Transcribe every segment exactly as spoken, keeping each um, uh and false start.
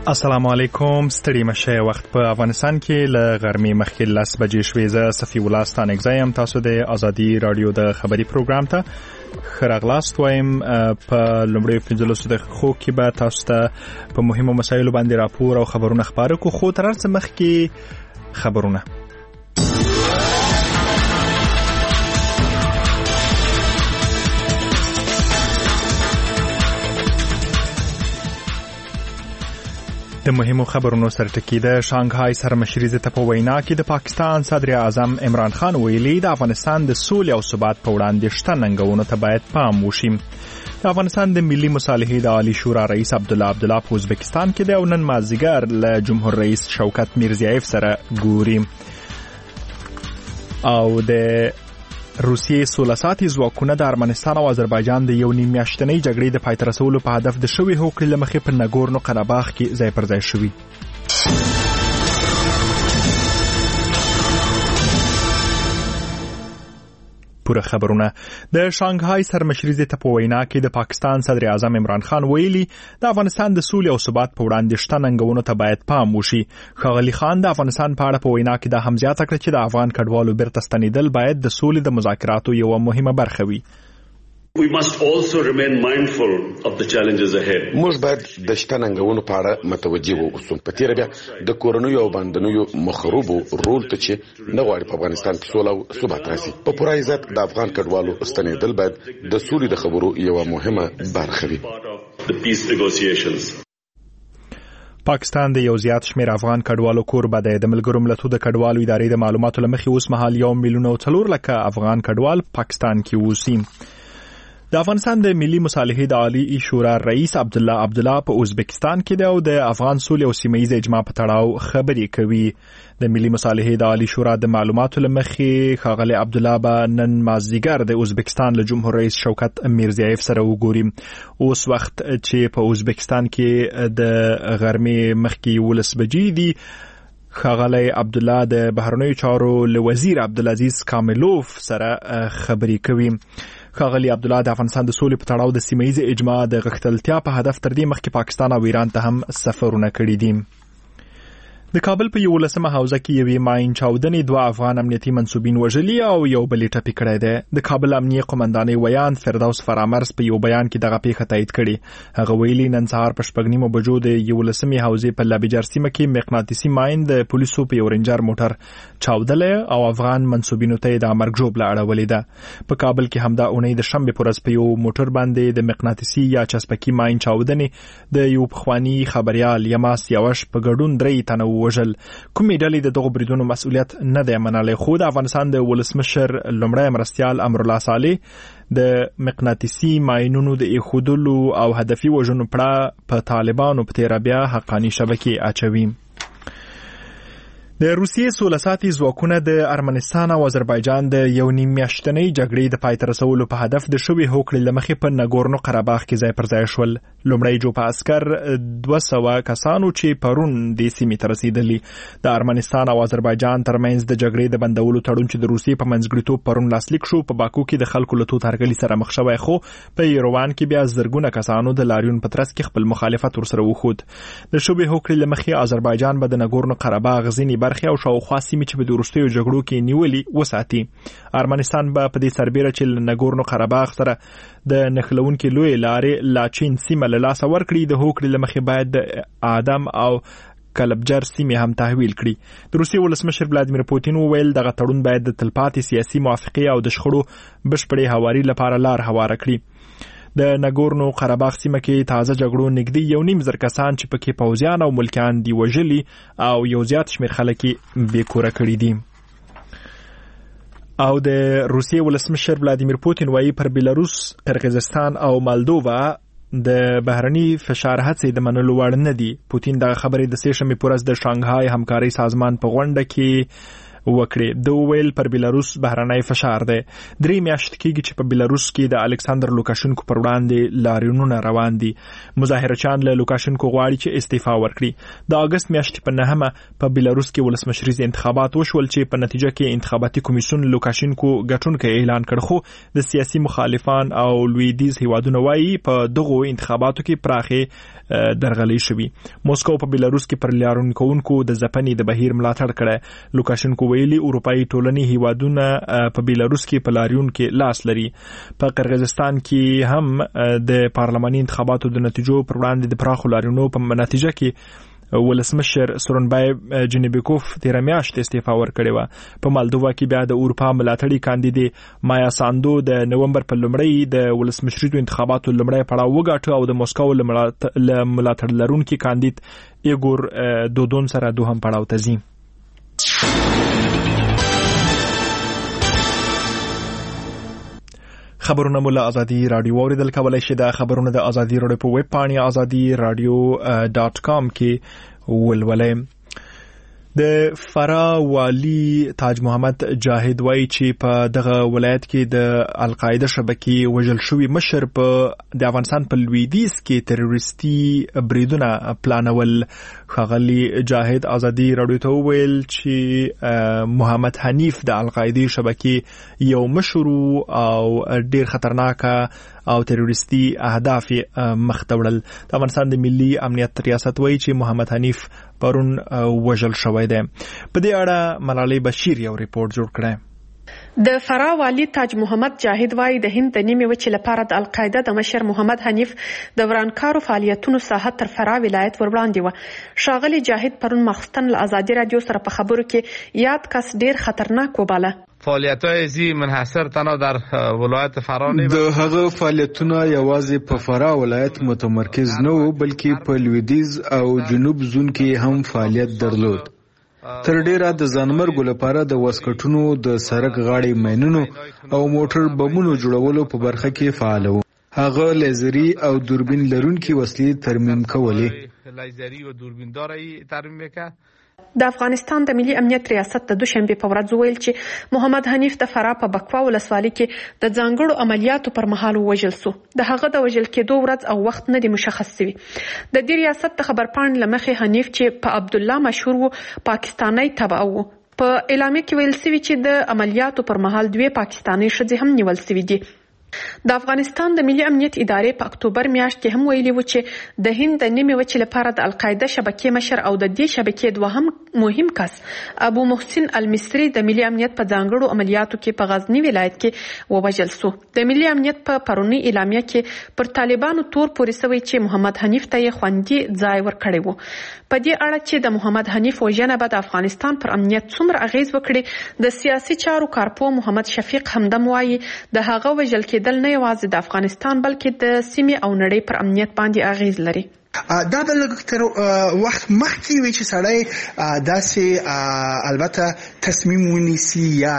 السلام علیکم. ستړي مشه. وخت په افغانستان کې ل غرمې مخکې لس بجې شوې. زه صفي الله ستانک زایم. تاسو د ازادي رادیو د خبري پروګرام ته خراغلاست وایم. په لومړی پنځلسو دقیقو کې به تاسو ته په مهمو مسایلو باندې راپور او خبرونه خبرو کو. خو تر څه مخکې خبرونه د مهمو خبرونو سرټکی د شانګهای سرمشري ته په وینا کې د پاکستان صدر اعظم عمران خان ویلي د افغانستان د سولې او ثبات په وړاندې شته ننګونو ته باید پام وشي. د افغانستان د ملي مصالحې د عالی شورا رئیس عبدالله عبدالله په ازبکستان کې د نن مازدیګر له جمهور رئیس شوکت میرزیایف سره ګوري. او د روسیې سوله ساتي ځواکونه د ارمنستان او آذربایجان د یو نیم میاشتنۍ جګړې د پای ته رسولو په هدف د شوي هوکړې له مخې په نګورنو قرهباغ کې ځای پر ځای شوي. پوره خبرونه. د شانګهای سرمشري ته په وینا کې د پاکستان صدر اعظم عمران خان ویلي د افغانستان د سولې او ثبات په وړاندې شته ننګونو ته باید پام وشي. ښاغلي خان د افغانستان په اړه په وینا کې د هم زیاته کړ چې د افغان کډوالو بیرته ستنېدل باید د سولې د مذاکراتو یوه مهمه برخه وي. We must also remain mindful of the challenges ahead. موږ باید د شته ننګونو په اړه متوجه واوسو. په تیر بیا د کورونیو او باندنیو مخروبو رول ته چې نه غواړي په افغانستان کې سوله او ثبات راشي. په پوره عزت د افغان کډوالو ستنېدل باید د سولې د خبرو یوه مهمه برخه وي. The peace negotiations. پاکستان د یو زیات شمیر افغان کډوالو کوربه دی. د ملګرو ملتونو د کډوالو ادارې د معلوماتو له مخې اوس مهال یو میلیون او څلور لکه افغان کډوال پاکستان کې اوسي. د افغانستان د ملي مصالحې د عالی شورا رئیس عبدالله عبدالله په ازبکستان کې دی او د افغان سولې او سیمه‌ییز اجماع په تړاو خبرې کوي. د ملي مصالحې د عالی شورا د معلوماتو له مخې ښاغلی عبدالله به نن مازدیګر د ازبکستان له جمهور رئیس شوکت میرزیایف سره وګوري. اوس وخت چې په ازبکستان کې د غرمې مخکې یولس بجې دي. ښاغلی عبدالله د بهرنیو چارو له وزیر عبدالعزیز کاملوف سره خبرې کوي. ښاغلی عبدالله د افغانستان د سولې په تړاو د سیمه‌ییز اجماع د غښتلتیا په هدف تر دې مخکې پاکستان او ایران ته هم سفرونه کړي دي. د کابل په یولسمه حوزه کې یوې ماین چاودنې دوه افغان امنیتي منصوبین وژلي او یو بل یې ټپي کړی دی. د کابل امنیه قومندانۍ ویان فردوس فرامرز په یو بیان کې دغه پیښه تایید کړې. هغه ویلي نن سهار په شپږ نیمو بجو د یولسمې حوزې په لابجر سیمه کې مقناطیسي ماین د پولیسو په یو رینجر موټر چاودلی او افغان منصوبینو ته د امرګ ژوبله اړولې ده. په کابل کې همدا اونۍ د شنبې په ورځ په یو موټر باندې د مقناطیسي یا چسپکي ماین چاودنې د یو پخواني خبریال یماس یوش په ګډون درې تنه وژل. کومې ډلې د دغو بریدونو مسؤلیت نه دی منلی، خو د افغانستان د ولسمشر لومړی مرستیال امرالله صالح د مقناطیسي ماینونو د ایښودلو او هدفي وژنو پړه په طالبانو په تیره بیا حقاني شبکې اچوي. د روسیې سوله ساتي ځواکونه د ارمنستان او آذربایجان د یو نیم میاشتنۍ جګړې د پای ته رسولو په هدف د شوي هوکړې له مخې په نګورنو قرهباغ کې ځای پر ځای شول. لومړی جوپه عسکر دوه سوه کسانو چې پرون دې سیمې ته رسېدلي. د ارمنستان او آذربایجان ترمنځ د جګړې د بندولو تړون چې د روسیې په منځګړیتوب پرون لاسلیک شو په باکو کې د خلکو له توترګلي سره مخ شوی، خو په یروان کې بیا زرګونه کسانو د لاریون په ترڅ کې خپل مخالفت ورسره وښود. د شوي هوکړې له مخې آذربایجان به د نګورنو قرهباغ ځینې برخې او شاوخوا سیمې چې په د وروستیو جګړو کې نیولي وساتي. ارمنستان به په دې سربیره چې له نګورنو قرهباغ سره د نښلونکې لویې لارې لاچین سیمه له لاسه ورکړي. د هوکړې له مخې باید د آدم او کلبجر سیمې هم تحویل کړي. د روسیې ولسمشر ولادیمیر پوتین وویل دغه تړون باید د تلپاتې سیاسي موافقې او د شخړو بشپړې هواري لپاره لار هواره کړي. د نګورنو قرهباغ سیمه کې تازه جګړو نږدې یو نیم زر کسان چې پکې پوځیان او ملکیان دي وژلي او یو زیات شمیر خلک یې بېکوره کړي دي. او د روسیې ولسمشر ولادیمیر پوتین وایي پر بیلاروس، قرغیزستان او مالدووا د بهرني فشار هڅې د منلو وړ نه دي. پوتین دغه خبرې د سې شنبې په ورځ د شانګهای همکارۍ سازمان په غونډه کې وکړي. د ویل پر بیلاروس بهرنی فشار دی. درې میاشتې کېږي چې په بیلاروس کې د الکساندر لوکاشنکو پر وړاندې لاریونونه روان دي. مظاهرچیان له لوکاشنکو غواړي چې استعفا ورکړي. د اگست میاشتې په نهمه په بیلاروس کې ولسمشریز انتخابات وشول چې په نتیجه کې انتخاباتي کمیسیون لوکاشنکو ګټونکی اعلان کړ، خو د سیاسي مخالفان او لویدیز هیوادونه وایي په دغو انتخاباتو کې پراخې درغلي شوي. موسکو په بیلاروس کې پر لاریونکوونکو د ځپنې د بهیر ملاتړ کړی. لوکاشنکو ویلي اروپایي ټولنې هیوادونه په بیلاروس کې په لاریون کې لاس لري. په قرغیزستان کې هم د پارلماني انتخاباتو د نتیجو پر وړاندې د پراخو لاریونونو په نتیجه کې ولسمشر سورنبای جنبیکوف تیر میاشت استعفا ورکړې و. په مالدووا کې بیا د اروپا ملاتړي کاندید مایا ساندو د نومبر په لومړۍ د ولسمشریزو انتخاباتو لومړی پړاو وګاټه او د موسکو له ملاتړ لرونکي کاندید ایګور دودون سره دوهم پړاو ته ځي. خبرونه مو له ازادي رادیو اوریدل کولای شئ. د خبرونه د ازادي رادیو په ویب پاڼه ازادي رادیو ډاٹ کام کې ولولئ. د فرا والی تاج محمد جاهد وایي چې په دغه ولایت کې د القاعده شبکې وژل شوی مشر په د افغانستان په لویدیځ کې تروریستي بریدونه پلانول. ښاغلي جاهد ازادي رادیو ته وویل چې محمد حنیف د القاعده شبکې یو مشر او ډیر خطرناکه او تروریستي اهداف مخ ته وړل. د افغانستان د ملي امنیت ریاست وایي چې محمد حنیف پرون وژل شوی دی. په دې اړه ملالۍ بشیر یو ریپورت جوړ کړی. د فرا والی تاج محمد جاهد وایي د هند د نیمې وچې لپاره د القاعده د مشر محمد حنیف د ورانکارو فعالیتونو ساحه تر فرا ولایت ور وړاندې و. ښاغلي جاهد پرون ماخستن له ازادي رادیو سره په خبرو کې یاد کس ډیر خطرناک وباله. فعالیت‌های زی منحصر تنها در ولایت فرا نه د هغه فعالیتونه یوازې په فرا ولایت متمرکز نه وو بلکې په لویدیځ او جنوب زون کې هم فعالیت درلود. تر ډیره د ځانمرګو لپاره د واسکټونو د سړک غاړې ماینونو او موټر بمونو جوړولو په برخه کې فعال وو. هغه لیزري او دوربین لرونکي وسلې ترمیم کولې. لیزري او دوربین داري ترمیم وکړه. د افغانستان د ملي امنیت ریاست د دوشنبه په ورځ ویل چې محمد حنیف د فرا په بکوا ولسوالۍ کې د ځانګړو عملیاتو پر مهال وژل شو. د هغه د وژل کېدو ورځ او وخت نه دی مشخص شوی. د دې ریاست د خبرپاڼې لمخې حنیف چې په عبد الله مشهور وو پاکستاني تبع وو. په اعلامیه کې ویل شوی چې د عملیاتو پر مهال دوه پاکستاني ښځې هم نیول شوې دي. د افغانستان د ملي امنیت ادارې په اکتوبر میاشت کې هم ویلي و چې د هند د نیمې وچې لپاره د القاعده شبکې مشر او د دې شبکې دوهم مهم کس ابو محسن المصری د ملي امنیت په ځانګړو عملیاتو کې په غزنی ولایت کې ووژل شو. د ملي امنیت په پرونی اعلامیه کې پر طالبانو تور پورې شوی چې محمد حنیف ته یې خوندي ځای ورکړی وو. په دې اړه چې د محمد حنیف وژنه به د افغانستان پر امنیت څومره اغیز وکړي، د سیاسي چارو کارپو محمد شفیق همدم وایي د هغه وژل کېدل نه یوازې د افغانستان بلکې د سیمې او نړۍ پر امنیت باندې اغیز لري. دا به لږ تر وخت مخکې وي چې سړی داسې البته تصمیم ونیسي یا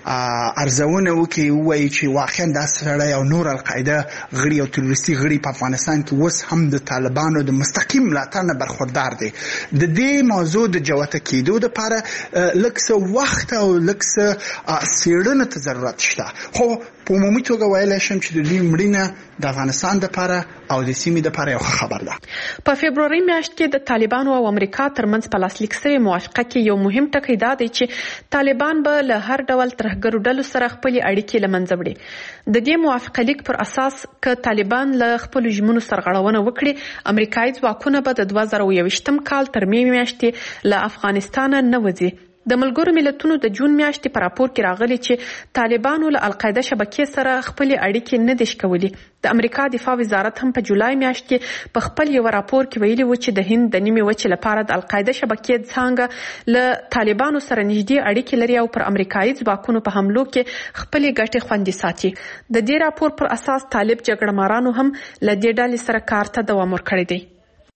ارزونه وکړي ووایي چې واقعا دا سړی او نور القاعده غړي او تروریستي غړي په افغانستان کې اوس هم د طالبانو د مستقیم ملاتړ نه برخوردار دي. د دې موضوع د جوته کېدو لپاره لږ څه وخت او لږ څه څېړنې ته ضرورت شته. خو په عمومي توګه ویلی شم چې د دې مړینه د افغانستان دپاره او د سیمې دپاره یو ښه خبر ده. په فبروري میاشت کې د طالبانو او امریکا ترمنځ په لاسلیک شوې موافقه کې یو مهم ټکی دا دی چې طالبان به له هر ډول ترهګرو ډلو سره خپلې اړیکې له منځه وړي. د دې موافقه لیک پر اساس که طالبان له خپلو ژمنو سرغړونه وکړي، امریکایي ځواکونه به د دوه زره یوویشتم کال تر مې میاشتې له افغانستانه نه وځي. د ملګرو ملتونو د جون میاشتې په راپور کې راغلي چې طالبانو له القاعده شبکې سره خپلې اړیکې نه دي ښه کولی. د امریکا دفاع وزارت هم په جولای میاشت کې په خپل یو راپور کې ویلي و چې د هند د نیمې وچې لپاره د القاعده شبکې څانګه له طالبانو سره نږدې اړیکې لري او پر امریکایي ځواکونو په حملو کې خپلې ګټې خوندي ساتي. د دې راپور پر اساس طالب جګړهمارانو هم له دې ډلې سره کار ته دوام ورکړی دی.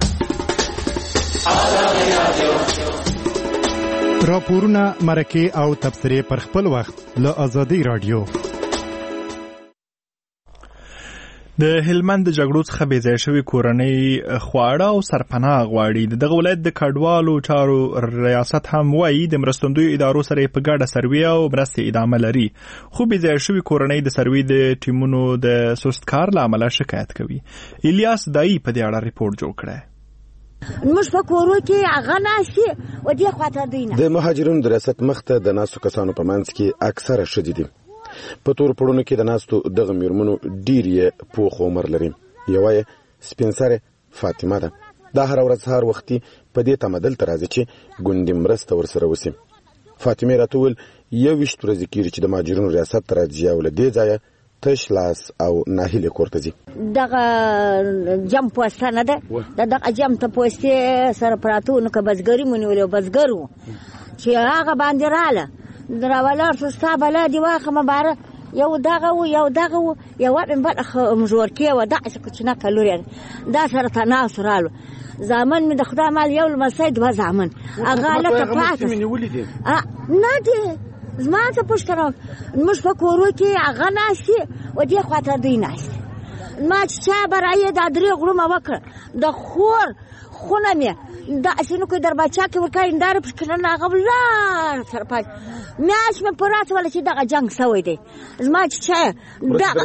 راپورونه، مرکې او تبصرې پر خپل وخت له ازادي رادیو. د هلمند د جګړو څخه بې ځای شوي کورنۍ خواړه او سرپناه غواړي. د دغه ولایت د کډوالو چارو ریاست هم وایي د مرستندویو ادارو سره په ګډه سروې او مرستې ادامه لري، خو بې ځای شوي کورنۍ د سروې د ټیمونو د سست کار له امله شکایت کوي. الیاس دایي په دې اړه ریپورټ جوړ کړی. موږ په کورو کې هغه ناشتي و دې خواته دوی نه. د مهاجرینو د ریاست مخته د ناسو کسانو په منځ کې اکثره ښځې دي. په تور پړونو کې د ناستو دغه میرمنو ډېر یې پوخ عمر لري. یوه یې سپین سرې فاطمه ده. دا هره ورځ سهار وختي په دې تمه دلته راځي چې ګوندې مرسته ورسره وسي. فاطمې راته وویل یوویشت ورځې کېږي چې د مهاجرینو ریاست ته راځي او له دې ځایه تش لاس او ناهیلې کور ته ځي. دغه جم پوسته نه ده، د دغه جم ته پوستې سره پراته وو، نو که بزګري مو نیولې و بزګر وو چې هغه باندې راله راولاړ شو ستا بلا دې واخمه باره یو دغه و یو دغه و یوه مې بله مژورکې وه داسې کوچنه کلورې دا سره تناس رالو. زامن مې د خدای مال یو لمسی دوه زامن هغه هلته پاته نه دي. زما څه پوښتنه موږ په کورو کې هغه ناستي و دې خواته دوی ناستي. ما چې چا به رایې دا درې غړومه وکړه د خور خونه مې داسې نو که در بچا کې ورکړی هنداره پکې کړنه هغه ولاړ سره پاتې میاشت مې پوره اچوله چې دغه جنګ سوی دی. زما چې چا دغه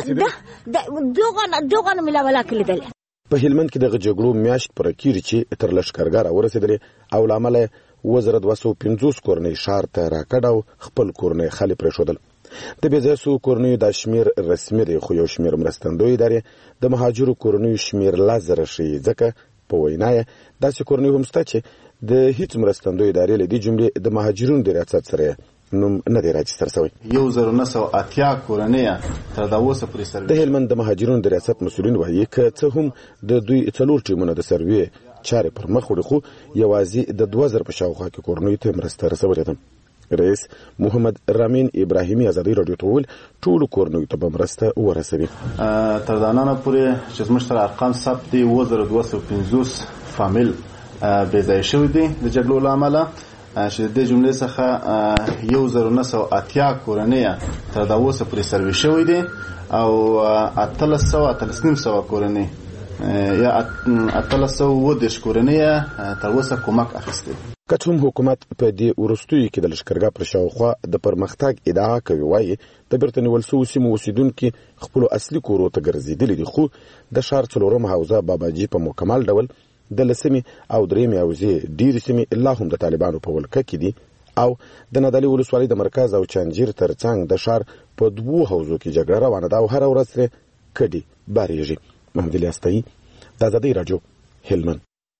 دغه نه مې لا ولاکې لیدلی. په هلمند کې دغه جګړو میاشت پوره کېږي چې تر لښکرګاه راورسېدلې او له امله اووه زره دوه سوه پنځوس کورنۍ ښار ته راکډ او خپل کورنۍ خالي پرېښودل. د بې ځایه سوو کورنیو دا شمېر رسمي دی، خو یو شمېر مرستندویې ادارې د مهاجرو کورنیو شمېر لس زره ښیي. ځکه په وینا یې داسې کورنۍ هم شته چې د هیڅ مرستندویې ادارې له دې جملې د مهاجرینو د ریاست سره نوم نه دی راجستر شوی. یو زر نه سوه اتیا کورنۍ تر دا اوسه پورې سروې. د هلمند د مهاجرینو د ریاست مسؤلین وایي که څه هم د دوی څلور ټیمونه د سروې چارې پر مخ وړي، خو یوازې د دوه زره په شاوخوا کې کورنیو ته مرسته رسولې ده. رئیس محمد رامین ابراهیمي ازادي راډیو ته وویل ټولو کورنیو ته به مرسته ورسوي. تر دا ننه پورې چې زموږ سره ارقام ثبت دي اووه زره دوه سوه پنځوس فامیل بې ځایه شوي دي د جګړو له امله، چې د دې جملې څخه یو زر نه سوه اتیا کورنۍ تر دا اوسه پورې سروې شوي دي او اتلس سوه اتلس نیم سوه کورنۍ یا اتلس سوه اووه دېرش کورنۍ تر اوسه کومک اخیستی. که هم حکومت په دې وروستیو کې د لښکرګاه پر شاوخوا د پرمختګ ادعا کوي، وایي د بیرته نیول سوو سیمو اوسېدونکي خپلو اصلي کورو ته ګرځېدلي دي، خو د ښار څلورمه حوزه باباجي په مکمل ډول د لسمې او درېیمې حوزې ډېرې سیمې لا هم د طالبانو په ولکه کې دي او د نادعلي ولسوالۍ د مرکز او چانجیر تر څنګ د ښار په دوو حوزو کې جګړه روانه ده او هره ورځ ترې کډې بارېږي. محمد الیاس تایي، د ازادۍ راډیو، هلمند.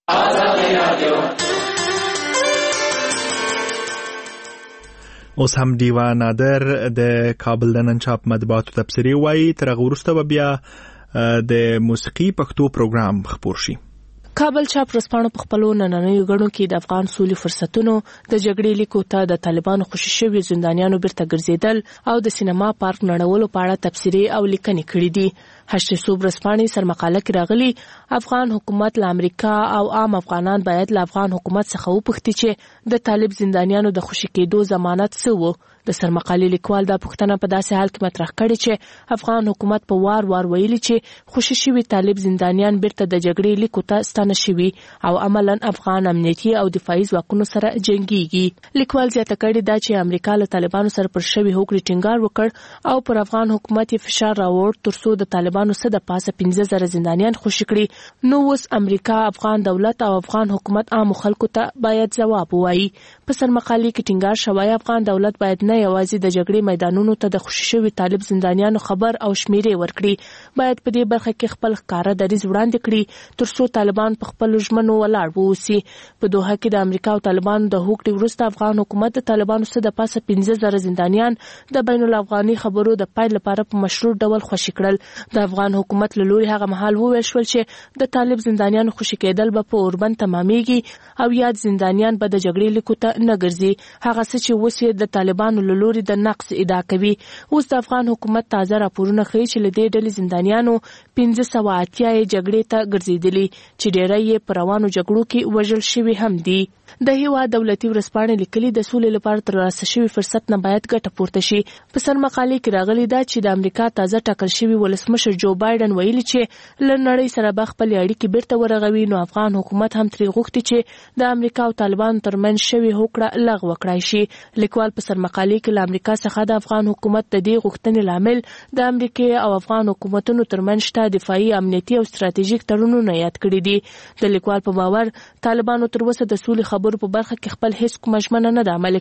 اوس هم ډیوه نادر د کابل د نن چاپ مطبوعاتو تبصرې وایي تر هغه وروسته به بیا د موسیقي پښتو پروګرام خپور شي. کابل چاپ ورځپاڼو په خپلو نننیو غړو کې د افغان سولې فرصتونو د جګړې لیکو ته د طالبانو خوشي شوي زندانیانو بیرته ګرځېدل او د سینما پارک نړولو په اړه تبصرې او لیکنې کړې دي. هشتې صوب ورځپاڼې سرمقاله کې راغلي افغان حکومت له امریکا او عام افغانان باید له افغان حکومت څخه وپوښتي چې د طالب زندانیانو د خوشي کېدو ضمانت څه و. د سرمقالې لیکوال دا پوښتنه په داسې حال کې مطرح کړې چې افغان حکومت په وار وار ویلي چې خوشي شوي طالب زندانیان بیرته د جګړې لیکو ته ستانه شوي او عملاً افغان امنیتي او دفاعي ځواکونو سره جنګيږي. لیکوال زیاته کړې ده چې امریکا له طالبانو سره پر شوي هوکړې ټینګار وکړ او پر افغان حکومت یې فشار راوړ ترڅو د طالبانو څخه د پاسه پنځه زره زندانیان خوشي کړي. نو اوس امریکا افغان دولت او افغان حکومت عامو خلکو ته باید ځواب ووایي. په سرمقالې کې ټینګار شوی افغان دولت باید نه یوازې د جګړې میدانونو ته د خوشي شوي طالب زندانیانو خبر او شمیرې ورکړي، باید په دې برخه کې خپل ښکاره دریځ وړاندې کړي ترڅو طالبان په خپلو ژمنو ولاړ واوسي. په دوحه کې د امریکا او طالبانو د هوکړې وروسته افغان حکومت د طالبانو څخه د پاسه پنځه زره زندانیان د بین الافغاني خبرو د پیل لپاره په مشروع ډول خوشي کړل. د افغان حکومت له لوري هغه مهال وویل شول چې د طالب زندانیانو خوشي کېدل به په اوربند تمامېږي او یاد زندانیان به د جګړې لیکو ته ته نه ګرځي، هغه څه چې اوس یې د طالبانو له لوري د نقص ادعا کوي. اوس د افغان حکومت تازه راپورونه ښیي چې له دې ډلې زندانیانو پنځه سوه اتیا یې جګړې ته ګرځېدلي چې ډېری یې په روانو جګړو کې وژل شوي هم دي. د هیواد دولتي ورځپاڼې لیکلي د سولې لپاره ترلاسه شوي فرصت نه باید ګټه پورته شي. په سرمقالې کې راغلي ده چې د امریکا تازه ټاکل شوي ولسمشر جو بایډن ویلي چې له نړۍ سره به خپلې اړیکې بیرته ورغوي، نو افغان حکومت هم ترې غوښتي چې د امریکا او طالبانو ترمنځ شوې هوکړه لغوه کړای شي. لیکوال په سرمقالې کې له امریکا څخه د افغان حکومت د دې غوښتنې لامل د امریکا او افغان حکومتونو ترمنځ شته دفاعي، امنیتي او ستراتیژیک تړونونه یاد کړي دي. د لیکوال په باور طالبانو تر اوسه د سولې خبرو په برخه کې خپل هیڅ کومه ژمنه نه ده عملي